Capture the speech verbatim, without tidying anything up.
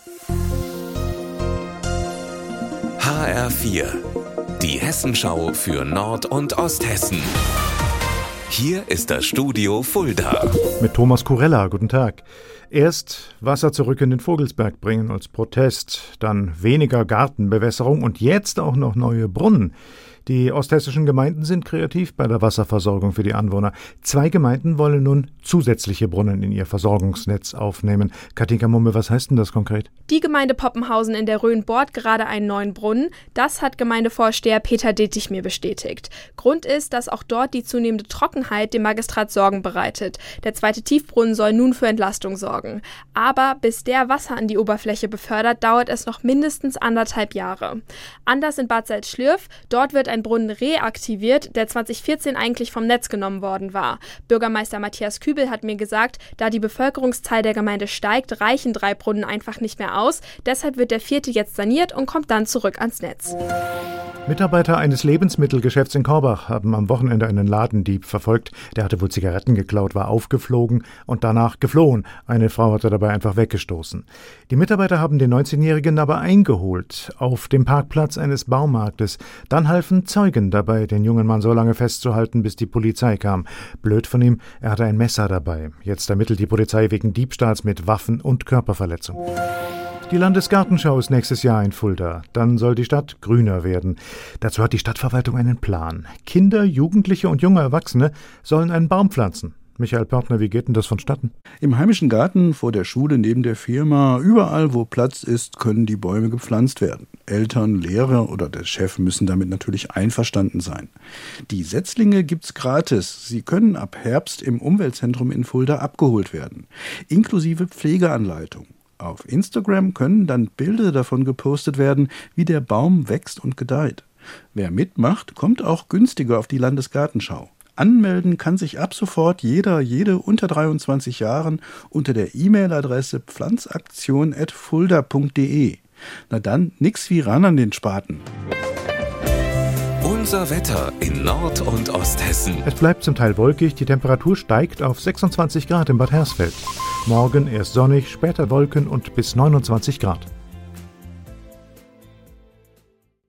H R vier, die Hessenschau für Nord- und Osthessen. Hier ist das Studio Fulda. Mit Thomas Kurella, guten Tag. Erst Wasser zurück in den Vogelsberg bringen als Protest, dann weniger Gartenbewässerung und jetzt auch noch neue Brunnen. Die osthessischen Gemeinden sind kreativ bei der Wasserversorgung für die Anwohner. Zwei Gemeinden wollen nun zusätzliche Brunnen in ihr Versorgungsnetz aufnehmen. Katinka Mumme, was heißt denn das konkret? Die Gemeinde Poppenhausen in der Rhön bohrt gerade einen neuen Brunnen. Das hat Gemeindevorsteher Peter Dittig mir bestätigt. Grund ist, dass auch dort die zunehmende Trockenheit dem Magistrat Sorgen bereitet. Der zweite Tiefbrunnen soll nun für Entlastung sorgen. Aber bis der Wasser an die Oberfläche befördert, dauert es noch mindestens anderthalb Jahre. Anders in Bad Salzschlürf, dort wird ein Brunnen reaktiviert, der zwanzig vierzehn eigentlich vom Netz genommen worden war. Bürgermeister Matthias Kübel hat mir gesagt, da die Bevölkerungszahl der Gemeinde steigt, reichen drei Brunnen einfach nicht mehr aus. Deshalb wird der vierte jetzt saniert und kommt dann zurück ans Netz. Mitarbeiter eines Lebensmittelgeschäfts in Korbach haben am Wochenende einen Ladendieb verfolgt. Der hatte wohl Zigaretten geklaut, war aufgeflogen und danach geflohen. Eine Frau hat er dabei einfach weggestoßen. Die Mitarbeiter haben den neunzehnjährigen aber eingeholt auf dem Parkplatz eines Baumarktes. Dann halfen Zeugen dabei, den jungen Mann so lange festzuhalten, bis die Polizei kam. Blöd von ihm, er hatte ein Messer dabei. Jetzt ermittelt die Polizei wegen Diebstahls mit Waffen und Körperverletzung. Die Landesgartenschau ist nächstes Jahr in Fulda. Dann soll die Stadt grüner werden. Dazu hat die Stadtverwaltung einen Plan. Kinder, Jugendliche und junge Erwachsene sollen einen Baum pflanzen. Michael Pörtner, wie geht denn das vonstatten? Im heimischen Garten, vor der Schule, neben der Firma, überall wo Platz ist, können die Bäume gepflanzt werden. Eltern, Lehrer oder der Chef müssen damit natürlich einverstanden sein. Die Setzlinge gibt's gratis. Sie können ab Herbst im Umweltzentrum in Fulda abgeholt werden, inklusive Pflegeanleitung. Auf Instagram können dann Bilder davon gepostet werden, wie der Baum wächst und gedeiht. Wer mitmacht, kommt auch günstiger auf die Landesgartenschau. Anmelden kann sich ab sofort jeder, jede unter dreiundzwanzig Jahren unter der E-Mail-Adresse pflanzaktion at fulda punkt de. Na dann, nix wie ran an den Spaten. Unser Wetter in Nord- und Osthessen. Es bleibt zum Teil wolkig, die Temperatur steigt auf sechsundzwanzig Grad in Bad Hersfeld. Morgen erst sonnig, später Wolken und bis neunundzwanzig Grad.